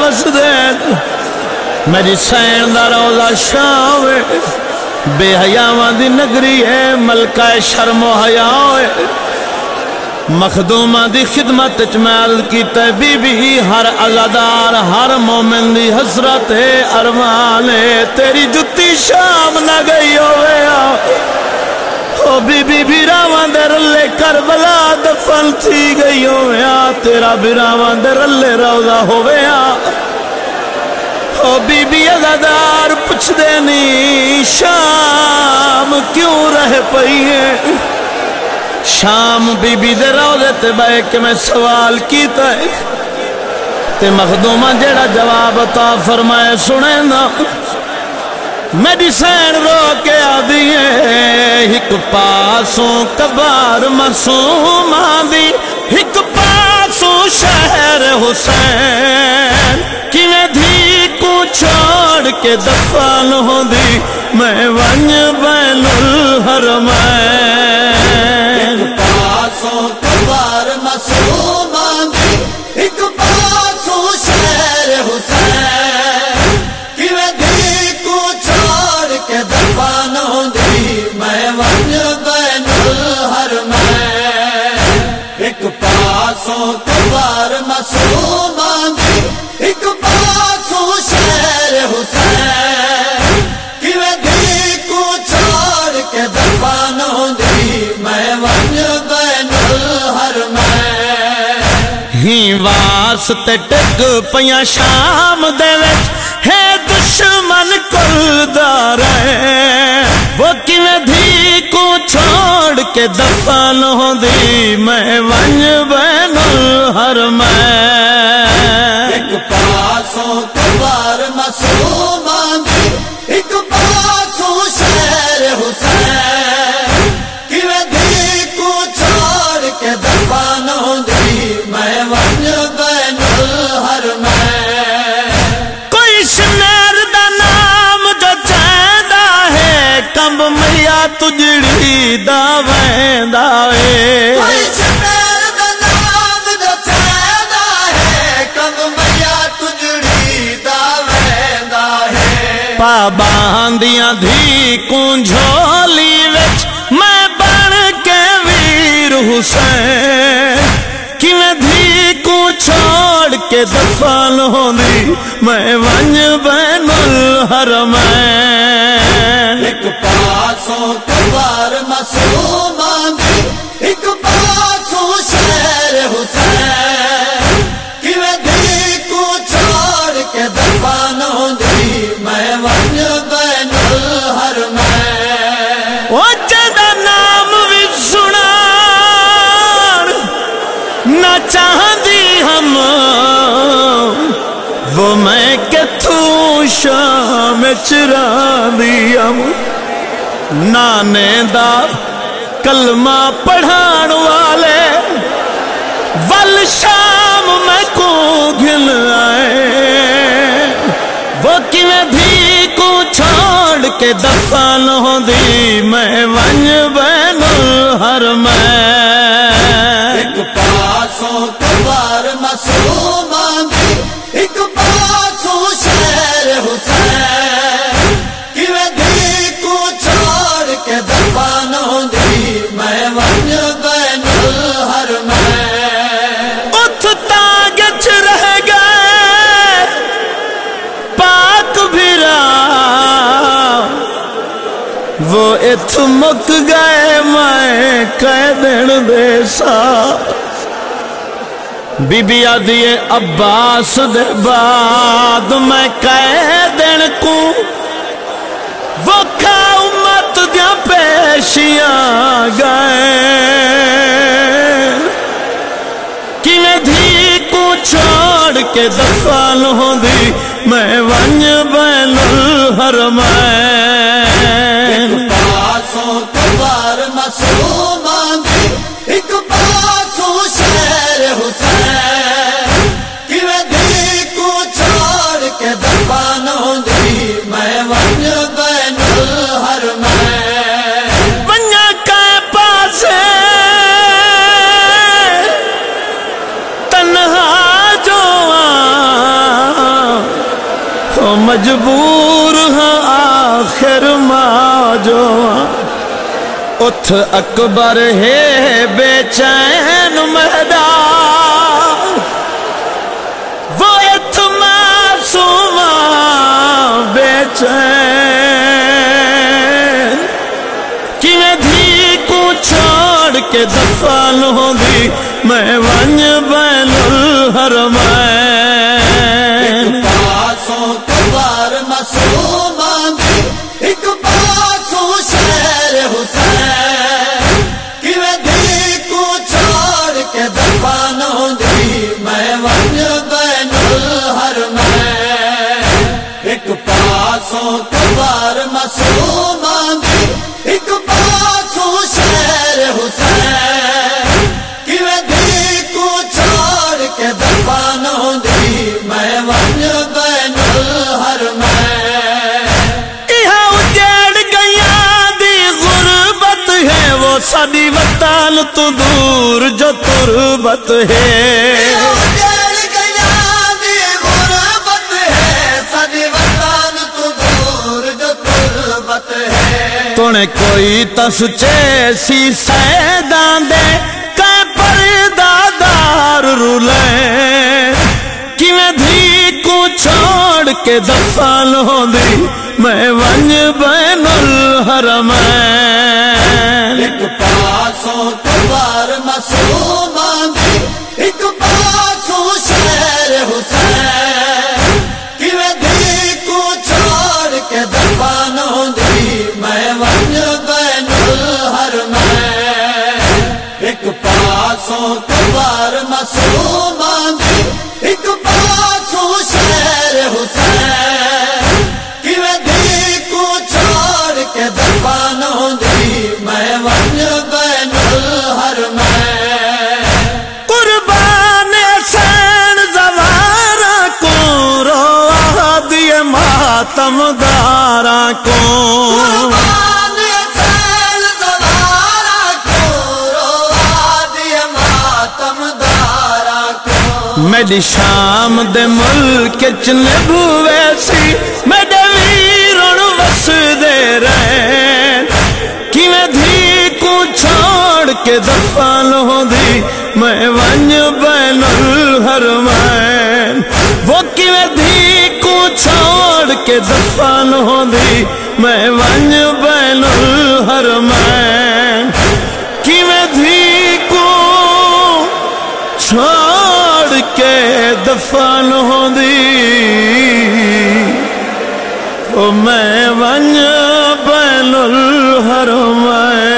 وسدے میری سین دا روضہ شام بے حیاواں دی نگری ہے ملکہ شرم و حیا ہے مخدومہ دی خدمت میں عرض کیتا ہے بی بی ہر عزادار ہر مومن دی حسرت ہے ارمان ہے تیری جتی شام نہ گئی ہوئے او بی بی بیراواں دے رلے کربلا دفن تھی گئی ہوئے تیرا بیراواں دے رلے روضہ ہوئے او بی بی عزادار پوچھ دینی شام کیوں رہ پئی ہے شام بی بی دے روضے تے بے کہ میں سوال کیتا ہے تے مخدومہ جیڑا جواب عطا فرمائے سنے نا میری سین رو کے آدھی ہے ہک پاسوں کبار معصوم آدھی ہک پاسوں شہر حسین کیویں دھی کو چھوڑ کے دفن ہو دی میں ونج بین الحرمین ایک پاسوں کبار معصوم آدھی ایک پاسوں شہر حسین کیویں دھی کو چھوڑ کے دفن ہو دی میں ونج بین الحرمین ایک پاسوں کبار معصوم آدھی ایک پاسوں شہر حسین کیویں دھی کو چھوڑ کے دفن ہو دی میں ونج بین الحرمین ہی واسطے ٹک پیاں شام دے وچ ہے دشمن کل دارے وہ کیویں دھی کو چھوڑ کے دفن ہو دی میں ونج بین الحرمین ایک پاسوں کبار معصوم آدھی ایک پاسوں شہر حسین کیویں دھی کو چھوڑ کے دفن ہو دی میں ونج بین الحرمین کوئی شنیر دا نام جو چیندا ہے کمب میا تجڑی دا ویندا ہے کوئی شنیر دا نام جو چیندا ہے کمب میا تجڑی دا ویندا ہے پابندیاں دھی کو جھولی وچ میں بن کے ویر حسین کیویں دھی کو چھوڑ کے دفن ہوندی میں ونج بین الحرمین ایک پاسوں کبار معصوم آدھی ایک پاسوں شہر حسین کیویں دھی کو چھوڑ کے دفن ہو دی میں ونج بین الحرمین او جدا نام بھی سنا نہ چاہدی ہم وہ میں کتھوں شام چرا دیا نانے دا کلمہ پڑھان والے ول شام میں کو گھن آئے وہ کیویں دھی کو چھوڑ کے دفن ہو دی میں ونج بین الحرمین ایک پاسوں کبار معصوم آدھی ایک پاسوں شہر حسین کیویں دھی کو چھوڑ کے دفن ہو دی میں ونج بین الحرمین اتھ تاگچ رہ گئے پاک بھرا وہ اتھ مک گئے میں کہہ دین دے سا بی بی آدھیے عباس دے بعد میں کہہ دین کو وہ کھا امت دیاں پیشیاں گئے کیویں دھی کو چھوڑ کے دفن ہو دی میں ونج بین الحرمین ایک پاسوں کبار معصوم آدھی ایک پاسوں شہر حسین کیویں دھی کو چھوڑ کے دفن ہو دی میں ونج بین الحرمین ونجا کے پاسے تنہا جو مجبور ہاں آخر ماجو اتھ اکبر ہے بے چین میدان وہ اتھ معصوم بے چین کیویں دھی کو چھوڑ کے دفن ہوندی میں ونج بین الحرمین پاسوں کبار معصومان دی ایک پاسوں شہر حسین کیویں دھی کو چھوڑ کے دفن ہوندی میں ونج بین الحرمین ایک پاسوں کبار معصومان دی ایک پاسوں شہر حسین کیویں دھی کو چھوڑ کے دفن ہوندی میں ونج بین الحرمین یہاں اجڑ گیا دی غربت ہے وہ ساری وطن تو دور جو تربت ہے اجڑ گیا دی غربت ہے ساری وطن تو دور جو تربت ہے تونے کوئی تس چیسی سیدان دے کہ پردادار رولے کیویں دھی کو چھوڑ کے دفن ہوندی میں ونج بین الحرمین ایک پاسوں کبار معصومان دی ایک پاسوں شہر حسین کیویں دھی کو چھوڑ کے دفن ہوندی میں ونج بین الحرمین ایک پاسوں کبار معصومان دی ایک پاسوں شہر حسین کیویں دھی کو چھوڑ کے دفن ہوندی میں ونج بین الحرمین قربان حسین زوارا کو روا دیے ماتم دارا کو قربان حسین زوارا کو روا دیے ماتم دارا کو میری شام دے ملک چ نبوے سی میرے ویرن وس دے رہن کیویں دھی کو چھوڑ کے دفن ہوندی میں ونج بین الحرمین وہ کیویں دھی کو چھوڑ کے دفن ہوندی میں ونج بین الحرمین کیویں دھی کو چھوڑ کے دفن ہوندی او میں ونج بین الحرمین